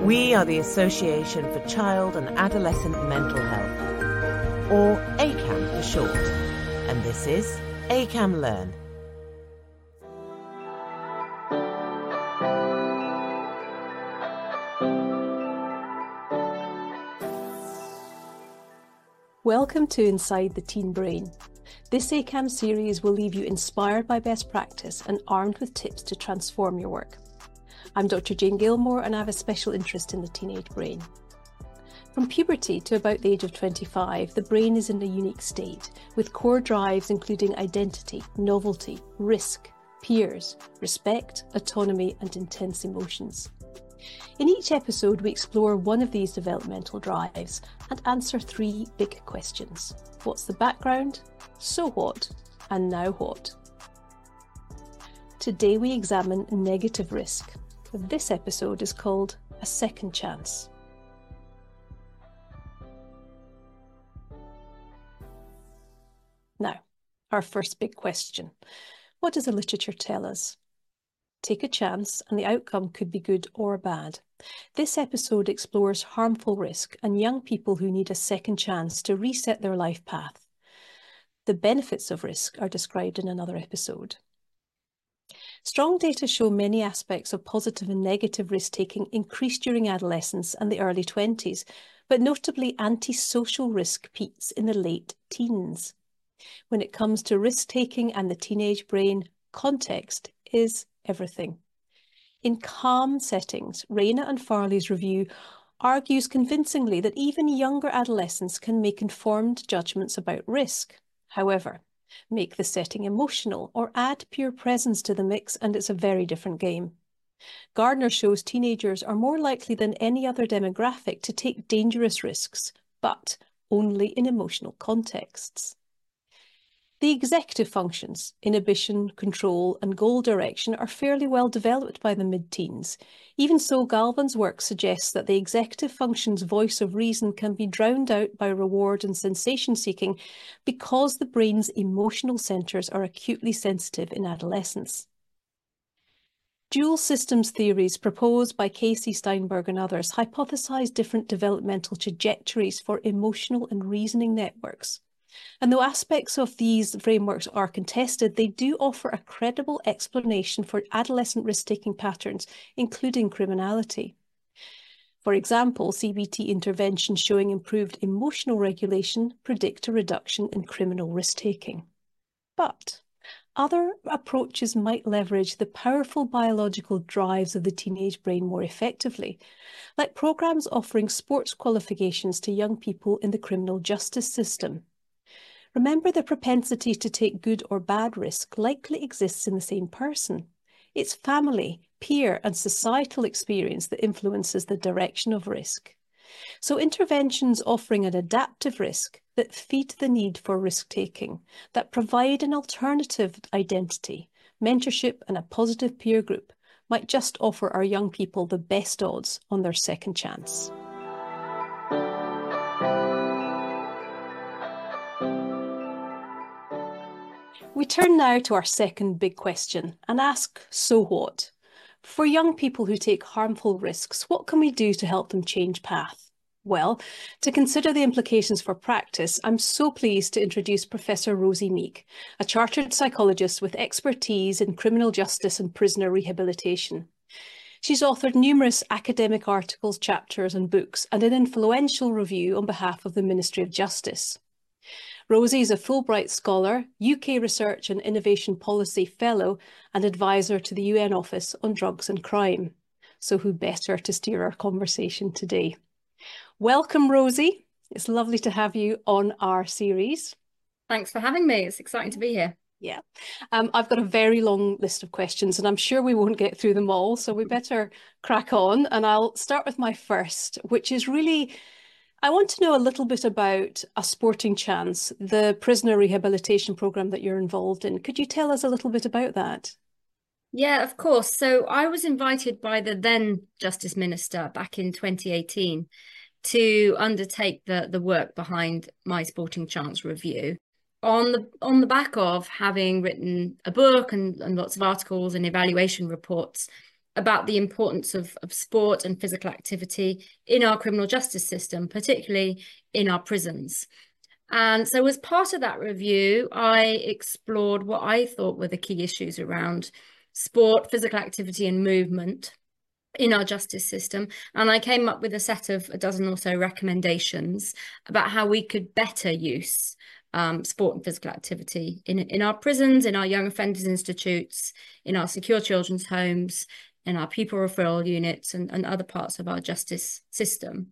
We are the Association for Child and Adolescent Mental Health, or ACAM for short, and this is ACAM Learn. Welcome to Inside the Teen Brain. This ACAM series will leave you inspired by best practice and armed with tips to transform your work. I'm Dr. Jane Gilmore and I have a special interest in the teenage brain. From puberty to about the age of 25, the brain is in a unique state, with core drives including identity, novelty, risk, peers, respect, autonomy and intense emotions. In each episode, we explore one of these developmental drives and answer three big questions. What's the background? So what? And now what? Today we examine negative risk. This episode is called A Second Chance. Now, our first big question. What does the literature tell us? Take a chance and the outcome could be good or bad. This episode explores harmful risk and young people who need a second chance to reset their life path. The benefits of risk are described in another episode. Strong data show many aspects of positive and negative risk-taking increase during adolescence and the early 20s, but notably antisocial risk peaks in the late teens. When it comes to risk-taking and the teenage brain, context is everything. In calm settings, Reyna and Farley's review argues convincingly that even younger adolescents can make informed judgments about risk. However, make the setting emotional or add peer presence to the mix and it's a very different game. Gardner shows teenagers are more likely than any other demographic to take dangerous risks, but only in emotional contexts. The executive functions, inhibition, control, and goal direction are fairly well developed by the mid-teens. Even so, Galvin's work suggests that the executive function's voice of reason can be drowned out by reward and sensation-seeking because the brain's emotional centres are acutely sensitive in adolescence. Dual systems theories proposed by Casey Steinberg and others hypothesize different developmental trajectories for emotional and reasoning networks. And though aspects of these frameworks are contested, they do offer a credible explanation for adolescent risk-taking patterns, including criminality. For example, CBT interventions showing improved emotional regulation predict a reduction in criminal risk-taking. But other approaches might leverage the powerful biological drives of the teenage brain more effectively, like programs offering sports qualifications to young people in the criminal justice system. Remember, the propensity to take good or bad risk likely exists in the same person. It's family, peer, and societal experience that influences the direction of risk. So interventions offering an adaptive risk that feed the need for risk-taking, that provide an alternative identity, mentorship, and a positive peer group might just offer our young people the best odds on their second chance. We turn now to our second big question and ask, so what? For young people who take harmful risks, what can we do to help them change path? Well, to consider the implications for practice, I'm so pleased to introduce Professor Rosie Meek, a chartered psychologist with expertise in criminal justice and prisoner rehabilitation. She's authored numerous academic articles, chapters and books, and an influential review on behalf of the Ministry of Justice. Rosie is a Fulbright Scholar, UK Research and Innovation Policy Fellow and Advisor to the UN Office on Drugs and Crime. So who better to steer our conversation today? Welcome, Rosie. It's lovely to have you on our series. Thanks for having me. It's exciting to be here. Yeah, I've got a very long list of questions and I'm sure we won't get through them all, so we better crack on. And I'll start with my first, which is really, I want to know a little bit about A Sporting Chance, the prisoner rehabilitation programme that you're involved in. Could you tell us a little bit about that? Yeah, of course. So I was invited by the then Justice Minister back in 2018 to undertake the work behind My Sporting Chance review on the back of having written a book and lots of articles and evaluation reports about the importance of sport and physical activity in our criminal justice system, particularly in our prisons. And so as part of that review, I explored what I thought were the key issues around sport, physical activity and movement in our justice system. And I came up with a set of a dozen or so recommendations about how we could better use sport and physical activity in our prisons, in our young offenders institutes, in our secure children's homes, in our pupil referral units and other parts of our justice system.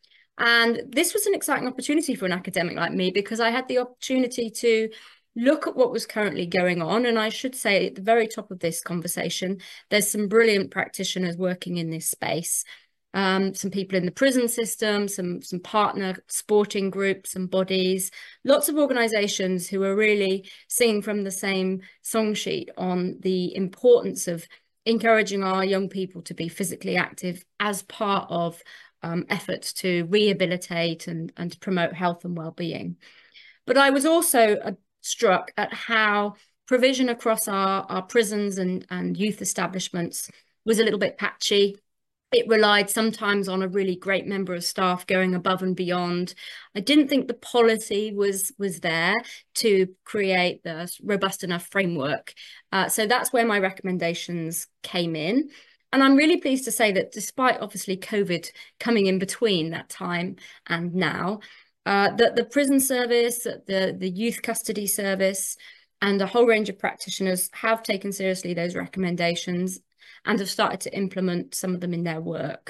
And this was an exciting opportunity for an academic like me, because I had the opportunity to look at what was currently going on. And I should say at the very top of this conversation, there's some brilliant practitioners working in this space. Some people in the prison system, some partner sporting groups and bodies, lots of organizations who are really singing from the same song sheet on the importance of encouraging our young people to be physically active as part of efforts to rehabilitate and promote health and well-being. But I was also struck at how provision across our prisons and youth establishments was a little bit patchy. It relied sometimes on a really great member of staff going above and beyond. I didn't think the policy was there to create the robust enough framework. So that's where my recommendations came in. And I'm really pleased to say that despite obviously COVID coming in between that time and now, that the prison service, the youth custody service, and a whole range of practitioners have taken seriously those recommendations and have started to implement some of them in their work.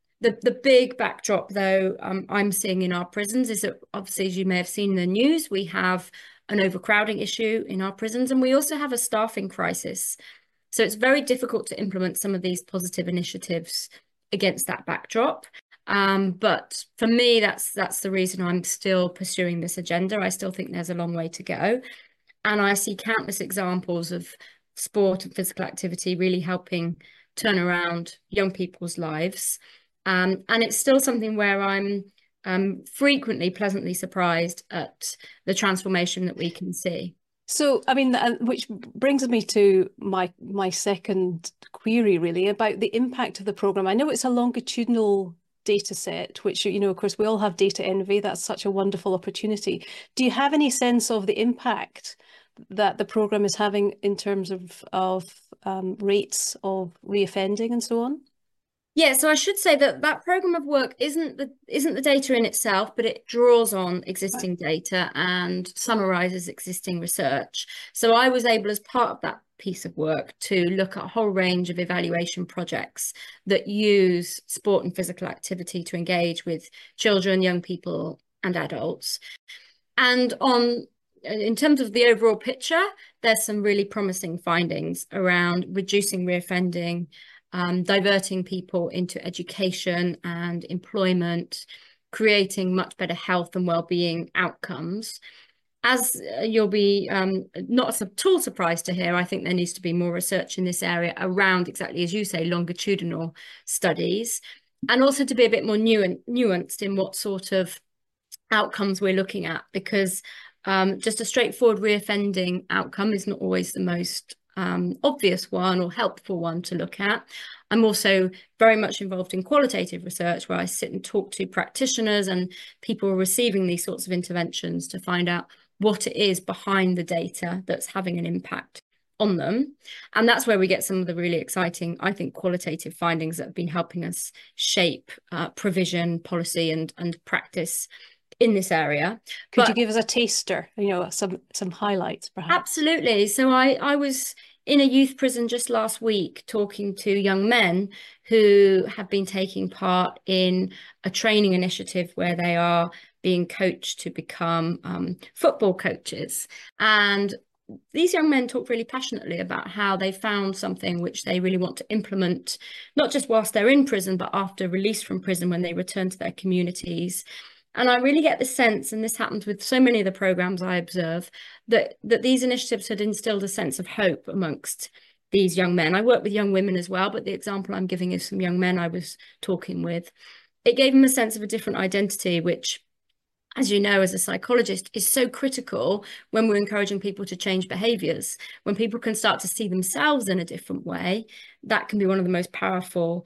The big backdrop, though, I'm seeing in our prisons is that, obviously, as you may have seen in the news, we have an overcrowding issue in our prisons, and we also have a staffing crisis. So it's very difficult to implement some of these positive initiatives against that backdrop. But for me, that's the reason I'm still pursuing this agenda. I still think there's a long way to go. And I see countless examples of sport and physical activity really helping turn around young people's lives. And it's still something where I'm frequently pleasantly surprised at the transformation that we can see. So, I mean, which brings me to my second query, really, about the impact of the programme. I know it's a longitudinal data set, which, you know, of course, we all have data envy. That's such a wonderful opportunity. Do you have any sense of the impact that the programme is having in terms of rates of reoffending and so on? Yeah, so I should say that that programme of work isn't the data in itself, but it draws on existing data and summarises existing research. So I was able, as part of that piece of work, to look at a whole range of evaluation projects that use sport and physical activity to engage with children, young people and adults. And in terms of the overall picture, there's some really promising findings around reducing reoffending, diverting people into education and employment, creating much better health and well-being outcomes. As you'll be not at all surprised to hear, I think there needs to be more research in this area around, exactly as you say, longitudinal studies, and also to be a bit more nuanced in what sort of outcomes we're looking at, because just a straightforward reoffending outcome is not always the most obvious one or helpful one to look at. I'm also very much involved in qualitative research, where I sit and talk to practitioners and people receiving these sorts of interventions to find out what it is behind the data that's having an impact on them. And that's where we get some of the really exciting, I think, qualitative findings that have been helping us shape provision, policy and practice in this area. Could you give us a taster, you know, some highlights perhaps? Absolutely. So I was in a youth prison just last week talking to young men who have been taking part in a training initiative where they are being coached to become football coaches. And these young men talk really passionately about how they found something which they really want to implement, not just whilst they're in prison, but after release from prison when they return to their communities. And I really get the sense, and this happens with so many of the programs I observe, that these initiatives had instilled a sense of hope amongst these young men. I work with young women as well, but the example I'm giving is some young men I was talking with. It gave them a sense of a different identity, which as you know, as a psychologist, is so critical when we're encouraging people to change behaviors. When people can start to see themselves in a different way, that can be one of the most powerful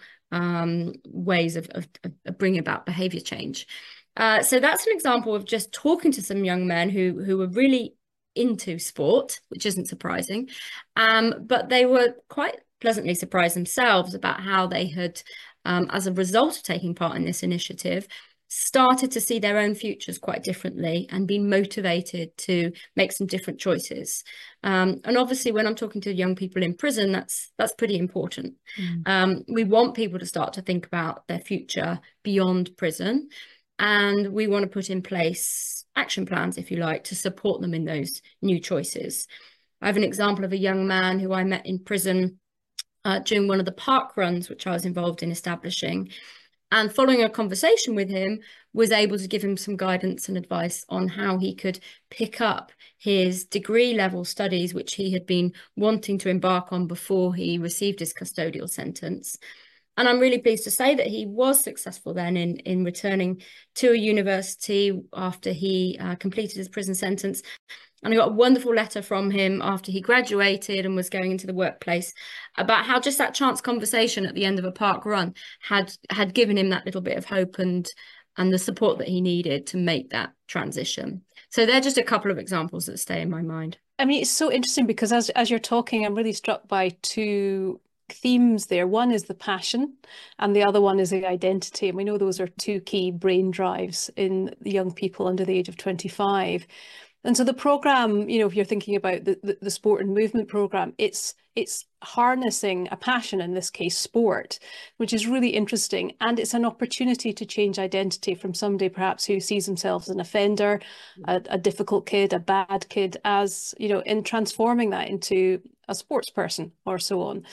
ways of bringing about behavior change. So that's an example of just talking to some young men who were really into sport, which isn't surprising, but they were quite pleasantly surprised themselves about how they had, as a result of taking part in this initiative, started to see their own futures quite differently and been motivated to make some different choices. And obviously, when I'm talking to young people in prison, that's pretty important. We want people to start to think about their future beyond prison, and we want to put in place action plans, if you like, to support them in those new choices. I have an example of a young man who I met in prison during one of the park runs, which I was involved in establishing. And following a conversation with him, was able to give him some guidance and advice on how he could pick up his degree level studies, which he had been wanting to embark on before he received his custodial sentence. And I'm really pleased to say that he was successful then in returning to a university after he completed his prison sentence. And I got a wonderful letter from him after he graduated and was going into the workplace about how just that chance conversation at the end of a park run had given him that little bit of hope and the support that he needed to make that transition. So they're just a couple of examples that stay in my mind. I mean, it's so interesting because as you're talking, I'm really struck by two themes there. One is the passion and the other one is the identity. And we know those are two key brain drives in young people under the age of 25. And so the program, you know, if you're thinking about the sport and movement program, it's harnessing a passion, in this case, sport, which is really interesting. And it's an opportunity to change identity from somebody perhaps who sees themselves as an offender, a difficult kid, a bad kid, as, you know, in transforming that into a sports person or so on.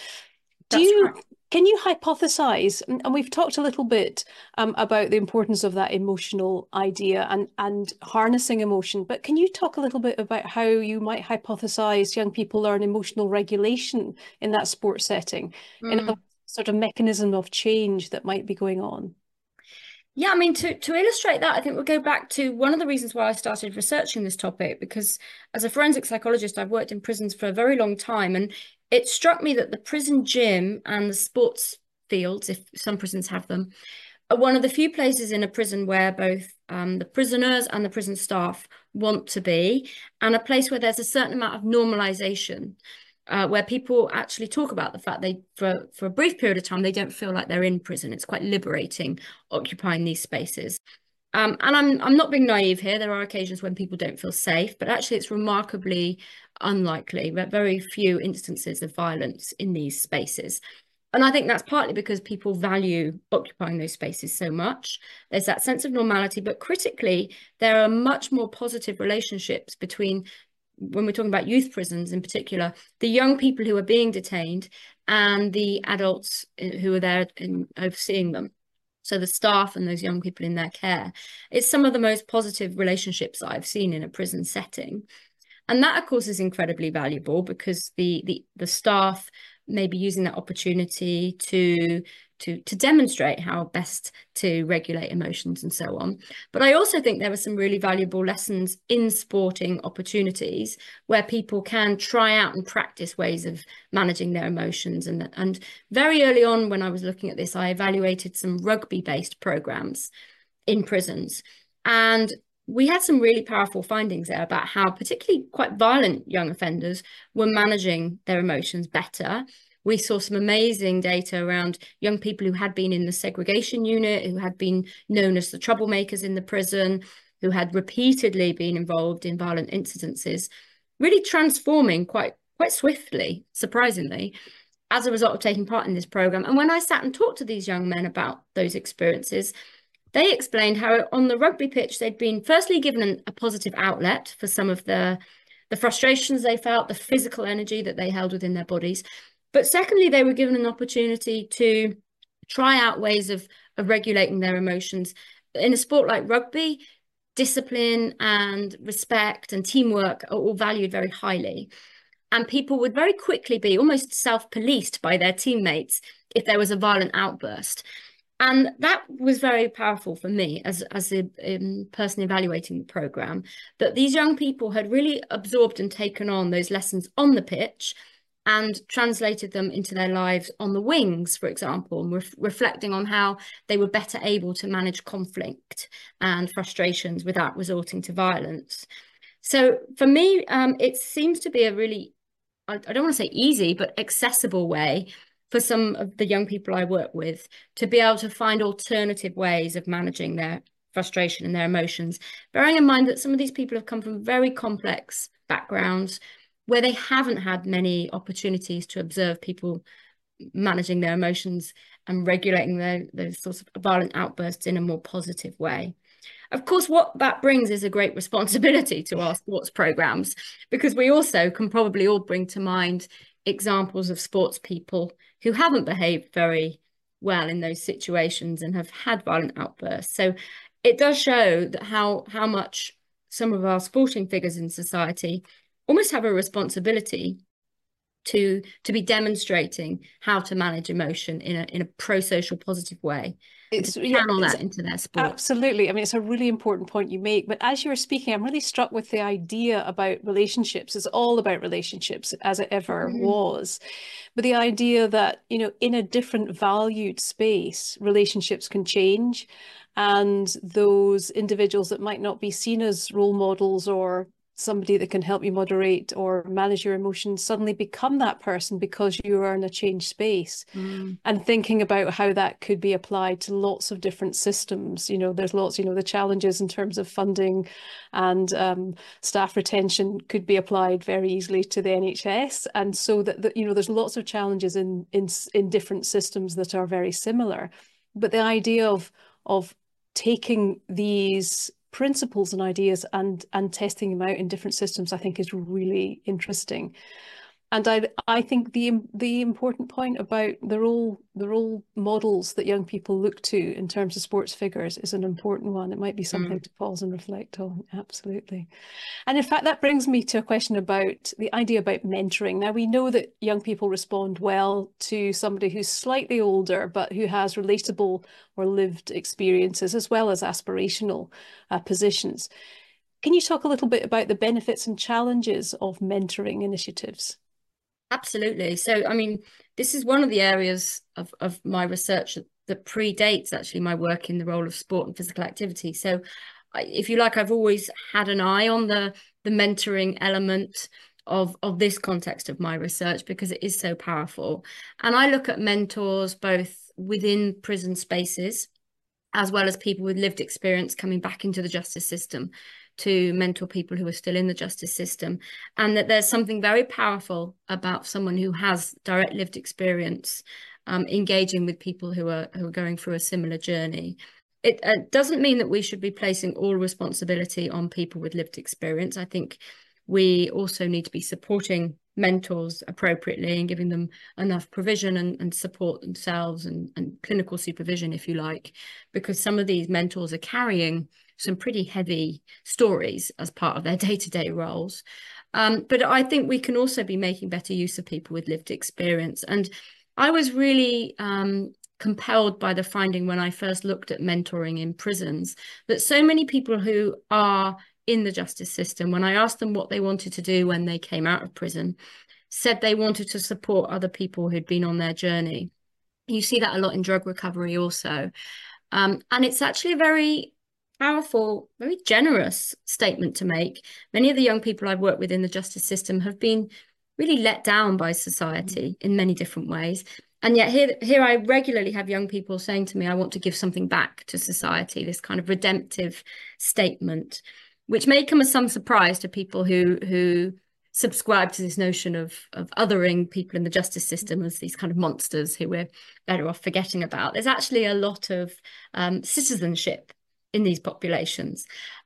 Can you hypothesize, and we've talked a little bit about the importance of that emotional idea and harnessing emotion, but can you talk a little bit about how you might hypothesize young people learn emotional regulation in that sport setting, in a sort of mechanism of change that might be going on? Yeah, I mean, to illustrate that, I think we'll go back to one of the reasons why I started researching this topic, because as a forensic psychologist, I've worked in prisons for a very long time, and it struck me that the prison gym and the sports fields, if some prisons have them, are one of the few places in a prison where both the prisoners and the prison staff want to be, and a place where there's a certain amount of normalization. Where people actually talk about the fact they, for a brief period of time, they don't feel like they're in prison. It's quite liberating occupying these spaces. And I'm not being naive here. There are occasions when people don't feel safe, but actually it's remarkably unlikely, very few instances of violence in these spaces. And I think that's partly because people value occupying those spaces so much. There's that sense of normality, but critically, there are much more positive relationships between, when we're talking about youth prisons in particular, the young people who are being detained and the adults who are there in overseeing them. So the staff and those young people in their care. It's some of the most positive relationships I've seen in a prison setting. And that, of course, is incredibly valuable because the staff may be using that opportunity to demonstrate how best to regulate emotions and so on. But I also think there were some really valuable lessons in sporting opportunities where people can try out and practice ways of managing their emotions. And very early on when I was looking at this, I evaluated some rugby-based programs in prisons. And we had some really powerful findings there about how particularly quite violent young offenders were managing their emotions better. We saw some amazing data around young people who had been in the segregation unit, who had been known as the troublemakers in the prison, who had repeatedly been involved in violent incidences, really transforming quite swiftly, surprisingly, as a result of taking part in this program. And when I sat and talked to these young men about those experiences, they explained how on the rugby pitch, they'd been firstly given a positive outlet for some of the frustrations they felt, the physical energy that they held within their bodies. But secondly, they were given an opportunity to try out ways of regulating their emotions. In a sport like rugby, discipline and respect and teamwork are all valued very highly. And people would very quickly be almost self-policed by their teammates if there was a violent outburst. And that was very powerful for me as a person evaluating the programme, that these young people had really absorbed and taken on those lessons on the pitch and translated them into their lives on the wings, for example, and reflecting on how they were better able to manage conflict and frustrations without resorting to violence. So for me, it seems to be a really, I don't want to say easy, but accessible way for some of the young people I work with to be able to find alternative ways of managing their frustration and their emotions, bearing in mind that some of these people have come from very complex backgrounds where they haven't had many opportunities to observe people managing their emotions and regulating those sorts of violent outbursts in a more positive way. Of course, what that brings is a great responsibility to our sports programs, because we also can probably all bring to mind examples of sports people who haven't behaved very well in those situations and have had violent outbursts. So it does show that how much some of our sporting figures in society almost have a responsibility to be demonstrating how to manage emotion in a pro-social positive way. It's to channel that into their sport. Absolutely. I mean, it's a really important point you make. But as you were speaking, I'm really struck with the idea about relationships. It's all about relationships, as it ever was. But the idea that, you know, in a different valued space, relationships can change. And those individuals that might not be seen as role models or somebody that can help you moderate or manage your emotions suddenly become that person because you are in a changed space. And thinking about how that could be applied to lots of different systems. You know, there's lots, you know, the challenges in terms of funding and staff retention could be applied very easily to the NHS. And so that you know, there's lots of challenges in different systems that are very similar. But the idea of taking these principles and ideas and testing them out in different systems, I think, is really interesting. And I think the important point about the role models that young people look to in terms of sports figures is an important one. It might be something to pause and reflect on. Absolutely. And in fact, that brings me to a question about the idea about mentoring. Now, we know that young people respond well to somebody who's slightly older, but who has relatable or lived experiences as well as aspirational positions. Can you talk a little bit about the benefits and challenges of mentoring initiatives? Absolutely. So, I mean, this is one of the areas of my research that predates actually my work in the role of sport and physical activity. So, if you like, I've always had an eye on the mentoring element of this context of my research because it is so powerful. And I look at mentors both within prison spaces as well as people with lived experience coming back into the justice system to mentor people who are still in the justice system, and that there's something very powerful about someone who has direct lived experience engaging with people who are going through a similar journey. It doesn't mean that we should be placing all responsibility on people with lived experience. I think we also need to be supporting mentors appropriately and giving them enough provision and support themselves and clinical supervision, if you like, because some of these mentors are carrying some pretty heavy stories as part of their day-to-day roles. But I think we can also be making better use of people with lived experience. And I was really compelled by the finding when I first looked at mentoring in prisons, that so many people who are in the justice system, when I asked them what they wanted to do when they came out of prison, said they wanted to support other people who'd been on their journey. You see that a lot in drug recovery also. And it's actually a very powerful, very generous statement to make. Many of the young people I've worked with in the justice system have been really let down by society in many different ways. And yet here I regularly have young people saying to me, I want to give something back to society, this kind of redemptive statement, which may come as some surprise to people who subscribe to this notion of othering people in the justice system as these kind of monsters who we're better off forgetting about. There's actually a lot of citizenship in these populations.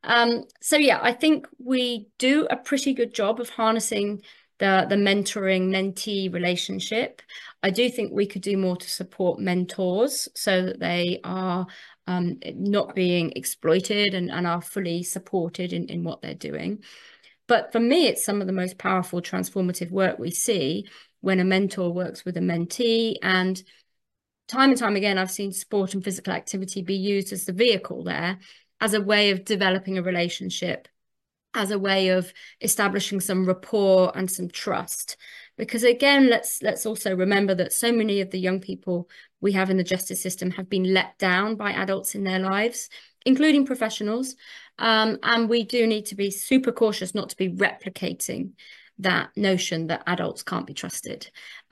So yeah, I think we do a pretty good job of harnessing the mentoring-mentee relationship. I do think we could do more to support mentors so that they are not being exploited and are fully supported in what they're doing. But for me, it's some of the most powerful transformative work we see when a mentor works with a mentee, and time and time again, I've seen sport and physical activity be used as the vehicle there, as a way of developing a relationship, as a way of establishing some rapport and some trust. Because again, let's also remember that so many of the young people we have in the justice system have been let down by adults in their lives, including professionals. And we do need to be super cautious not to be replicating that notion that adults can't be trusted.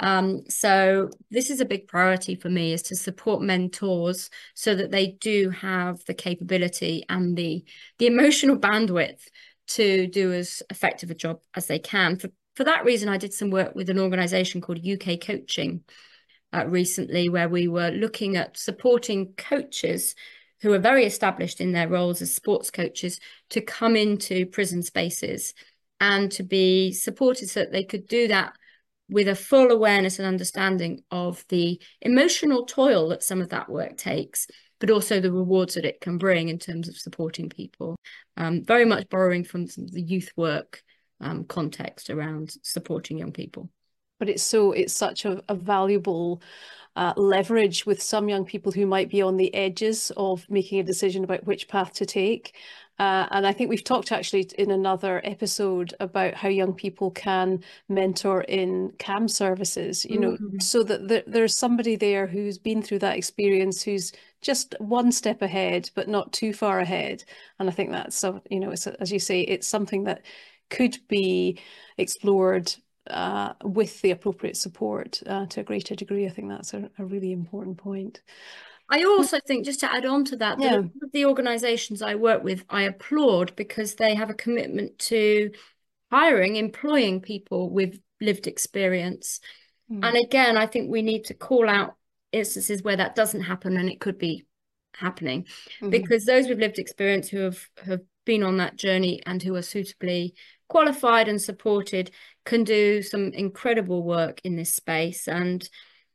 So this is a big priority for me, is to support mentors so that they do have the capability and the emotional bandwidth to do as effective a job as they can. For that reason, I did some work with an organisation called UK Coaching recently, where we were looking at supporting coaches who are very established in their roles as sports coaches to come into prison spaces and to be supported so that they could do that with a full awareness and understanding of the emotional toil that some of that work takes, but also the rewards that it can bring in terms of supporting people. Very much borrowing from the youth work context around supporting young people. But it's such a valuable leverage with some young people who might be on the edges of making a decision about which path to take. And I think we've talked actually in another episode about how young people can mentor in CAM services, you know, so that there's somebody there who's been through that experience, who's just one step ahead, but not too far ahead. And I think that's, you know, it's, as you say, it's something that could be explored with the appropriate support to a greater degree. I think that's a really important point. I also think, just to add on to that, that the organisations I work with, I applaud because they have a commitment to employing people with lived experience. And again, I think we need to call out instances where that doesn't happen, and it could be happening, because those with lived experience who have been on that journey and who are suitably qualified and supported can do some incredible work in this space. And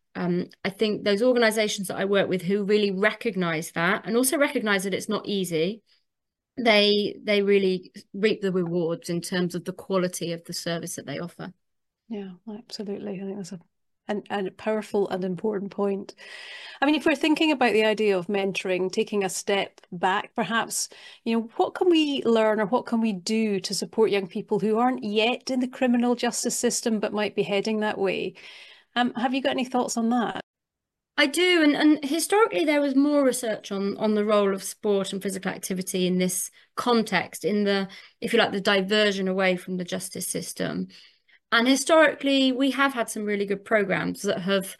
I think those organisations that I work with who really recognise that, and also recognise that it's not easy, they really reap the rewards in terms of the quality of the service that they offer. Yeah, absolutely. I think that's a powerful and important point. I mean, if we're thinking about the idea of mentoring, taking a step back, perhaps, you know, what can we learn or what can we do to support young people who aren't yet in the criminal justice system but might be heading that way? Have you got any thoughts on that? I do, and historically there was more research on the role of sport and physical activity in this context, in the, if you like, the diversion away from the justice system. And historically, we have had some really good programs that have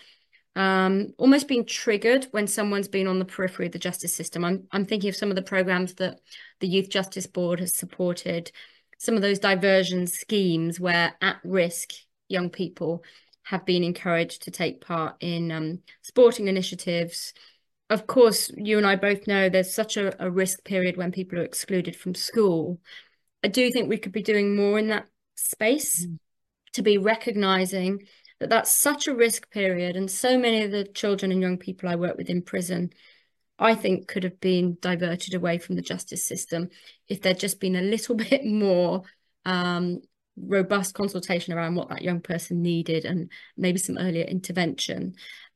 almost been triggered when someone's been on the periphery of the justice system. I'm thinking of some of the programs that the Youth Justice Board has supported, some of those diversion schemes where at-risk young people have been encouraged to take part in sporting initiatives. Of course, you and I both know there's such a risk period when people are excluded from school. I do think we could be doing more in that space, to be recognising that that's such a risk period, and so many of the children and young people I work with in prison, I think, could have been diverted away from the justice system if there'd just been a little bit more robust consultation around what that young person needed, and maybe some earlier intervention.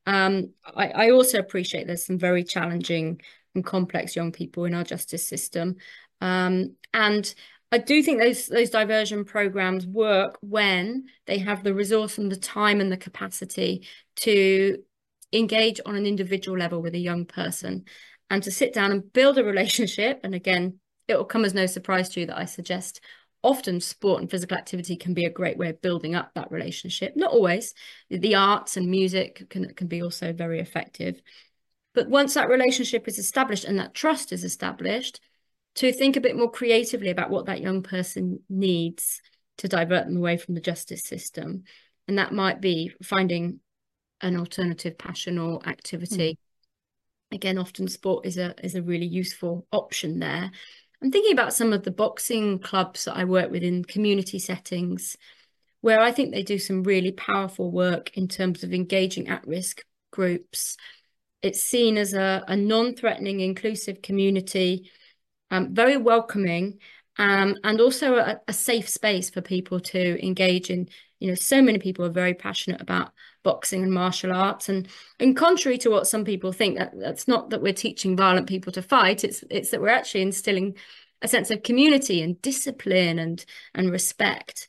I also appreciate there's some very challenging and complex young people in our justice system. And I do think those diversion programs work when they have the resource and the time and the capacity to engage on an individual level with a young person and to sit down and build a relationship. And again, it will come as no surprise to you that I suggest often sport and physical activity can be a great way of building up that relationship. Not always. The arts and music can be also very effective. But once that relationship is established and that trust is established, to think a bit more creatively about what that young person needs to divert them away from the justice system. And that might be finding an alternative passion or activity. Again, often sport is a really useful option there. I'm thinking about some of the boxing clubs that I work with in community settings, where I think they do some really powerful work in terms of engaging at-risk groups. It's seen as a non-threatening, inclusive community, very welcoming, and also a safe space for people to engage in. You know, so many people are very passionate about boxing and martial arts. And contrary to what some people think, that's not that we're teaching violent people to fight. It's that we're actually instilling a sense of community and discipline and respect.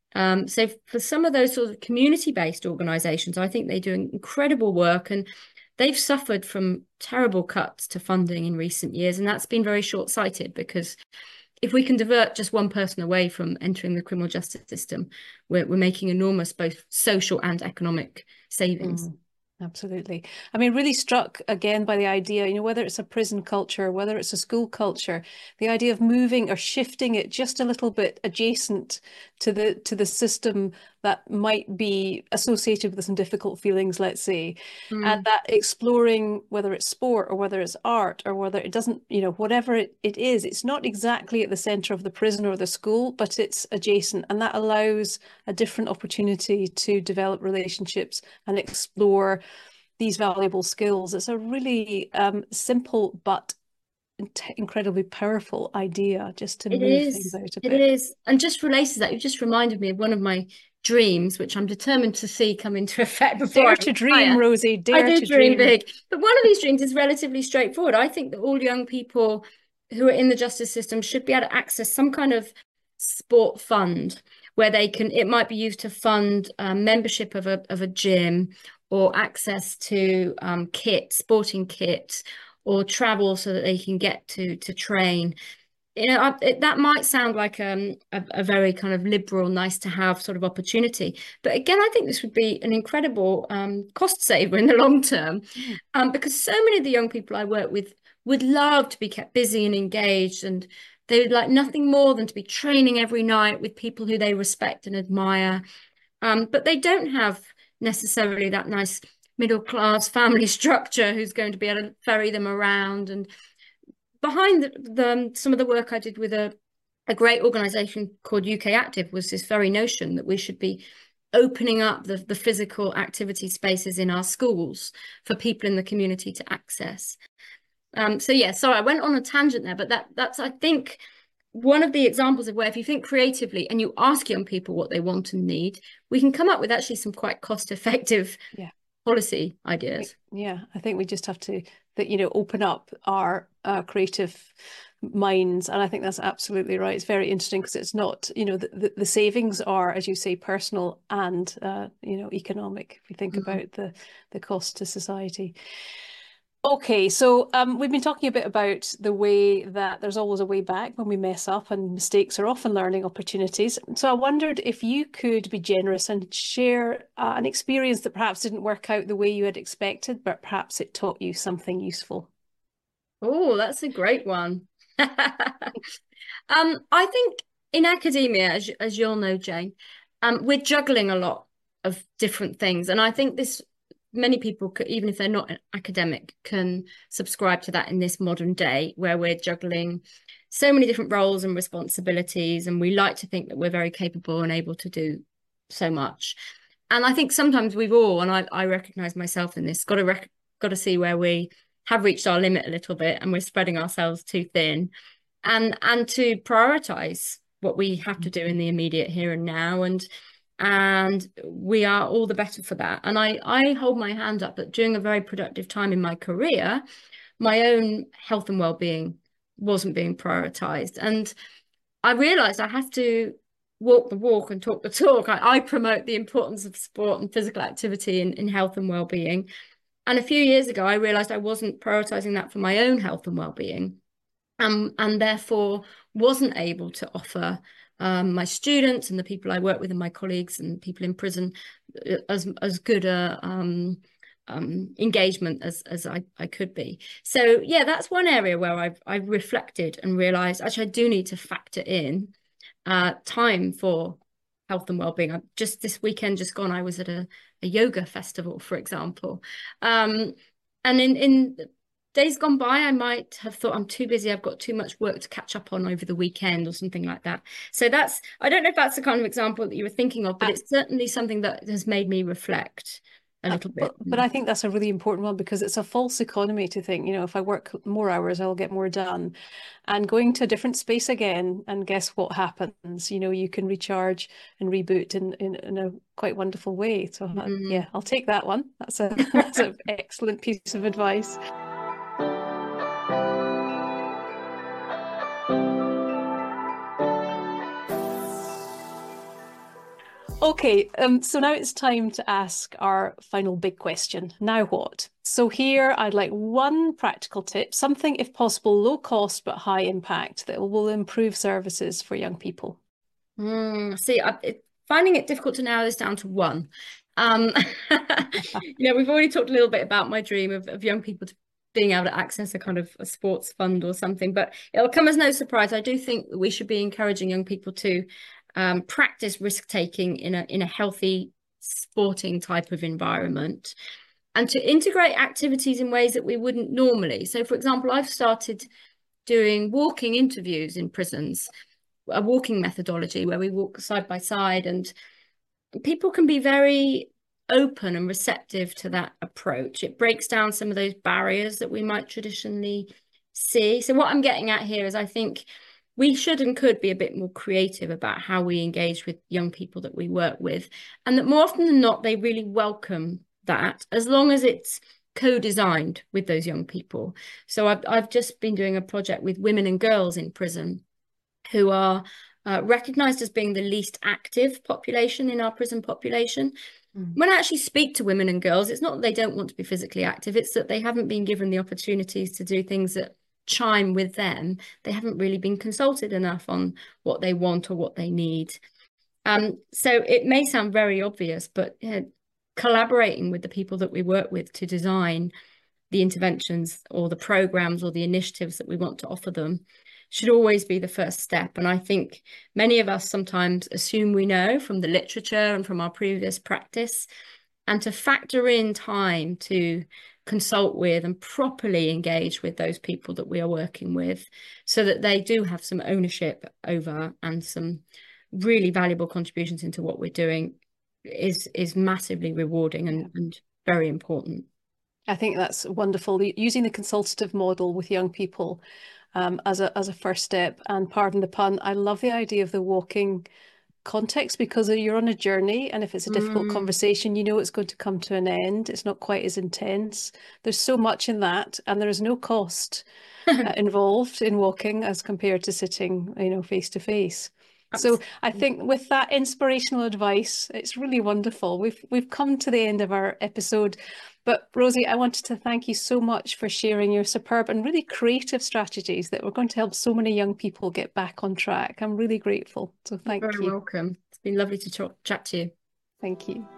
So for some of those sort of community-based organizations, I think they do incredible work, and they've suffered from terrible cuts to funding in recent years. And that's been very short-sighted, because if we can divert just one person away from entering the criminal justice system, we're making enormous both social and economic savings. Absolutely. I mean, really struck again by the idea, you know, whether it's a prison culture, whether it's a school culture, the idea of moving or shifting it just a little bit adjacent to the system that might be associated with some difficult feelings, let's say, and that exploring whether it's sport or whether it's art or whether it doesn't, you know, whatever it is, it's not exactly at the center of the prison or the school, but it's adjacent, and that allows a different opportunity to develop relationships and explore these valuable skills. It's a really simple but incredibly powerful idea, just to move things out a bit. It is. And just related to that, you just reminded me of one of my dreams, which I'm determined to see come into effect before Dare to dream, Rosie. Dare to dream big. But one of these dreams is relatively straightforward. I think that all young people who are in the justice system should be able to access some kind of sport fund where they can, it might be used to fund membership of a gym, or access to sporting kit, or travel so that they can get to train. You know, that might sound like a very kind of liberal, nice to have sort of opportunity. But again, I think this would be an incredible cost saver in the long term, because so many of the young people I work with would love to be kept busy and engaged, and they would like nothing more than to be training every night with people who they respect and admire. But they don't have necessarily that nice middle class family structure who's going to be able to ferry them around. And behind some of the work I did with a great organization called UK Active was this very notion that we should be opening up the physical activity spaces in our schools for people in the community to access. So yeah, sorry, I went on a tangent there, but that's, I think, one of the examples of where if you think creatively and you ask young people what they want and need, we can come up with actually some quite cost-effective policy ideas. Yeah, I think we just have to, open up our creative minds. And I think that's absolutely right. It's very interesting because it's not, the savings are, as you say, personal and, economic, if we think about the cost to society. Okay, so we've been talking a bit about the way that there's always a way back when we mess up, and mistakes are often learning opportunities. So I wondered if you could be generous and share an experience that perhaps didn't work out the way you had expected, but perhaps it taught you something useful. Oh, that's a great one. I think in academia, as you'll know, Jane, we're juggling a lot of different things. And I think many people, even if they're not academic, can subscribe to that in this modern day where we're juggling so many different roles and responsibilities, and we like to think that we're very capable and able to do so much. And I think sometimes we've all, and I recognize myself in this, got to see where we have reached our limit a little bit and we're spreading ourselves too thin, and to prioritize what we have to do in the immediate here and now. And we are all the better for that. And I hold my hand up that during a very productive time in my career, my own health and well-being wasn't being prioritized. And I realized I have to walk the walk and talk the talk. I promote the importance of sport and physical activity in health and well-being. And a few years ago, I realized I wasn't prioritizing that for my own health and well-being, and therefore wasn't able to offer my students and the people I work with and my colleagues and people in prison as good a engagement as I could be. So yeah, that's one area where I've reflected and realized actually I do need to factor in time for health and well-being. Just this weekend just gone, I was at a yoga festival, for example, and in days gone by, I might have thought I'm too busy, I've got too much work to catch up on over the weekend or something like that. So I don't know if that's the kind of example that you were thinking of, but it's certainly something that has made me reflect a little bit. But I think that's a really important one, because it's a false economy to think, if I work more hours, I'll get more done. And going to a different space again, and guess what happens? You can recharge and reboot in a quite wonderful way. So yeah, I'll take that one. That's an excellent piece of advice. Okay, so now it's time to ask our final big question. Now what? So here I'd like one practical tip, something, if possible, low cost but high impact, that will improve services for young people. See, finding it difficult to narrow this down to one. We've already talked a little bit about my dream of young people being able to access a kind of a sports fund or something, but it'll come as no surprise. I do think that we should be encouraging young people to practice risk-taking in a healthy sporting type of environment, and to integrate activities in ways that we wouldn't normally. So, for example, I've started doing walking interviews in prisons, a walking methodology where we walk side by side, and people can be very open and receptive to that approach. It breaks down some of those barriers that we might traditionally see. So what I'm getting at here is, I think we should and could be a bit more creative about how we engage with young people that we work with, and that more often than not, they really welcome that, as long as it's co-designed with those young people. So I've just been doing a project with women and girls in prison who are recognised as being the least active population in our prison population. When I actually speak to women and girls, it's not that they don't want to be physically active, it's that they haven't been given the opportunities to do things that chime with them. They haven't really been consulted enough on what they want or what they need. So it may sound very obvious, but collaborating with the people that we work with to design the interventions or the programs or the initiatives that we want to offer them should always be the first step. And I think many of us sometimes assume we know from the literature and from our previous practice, and to factor in time to consult with and properly engage with those people that we are working with, so that they do have some ownership over and some really valuable contributions into what we're doing, is massively rewarding and very important. I think that's wonderful. Using the consultative model with young people as a first step. And pardon the pun, I love the idea of the walking context, because you're on a journey, and if it's a difficult conversation, it's going to come to an end. It's not quite as intense. There's so much in that, and there is no cost involved in walking as compared to sitting, face to face. So I think with that inspirational advice, it's really wonderful. We've come to the end of our episode. But Rosie, I wanted to thank you so much for sharing your superb and really creative strategies that were going to help so many young people get back on track. I'm really grateful. So thank you. You're very welcome. It's been lovely to chat to you. Thank you.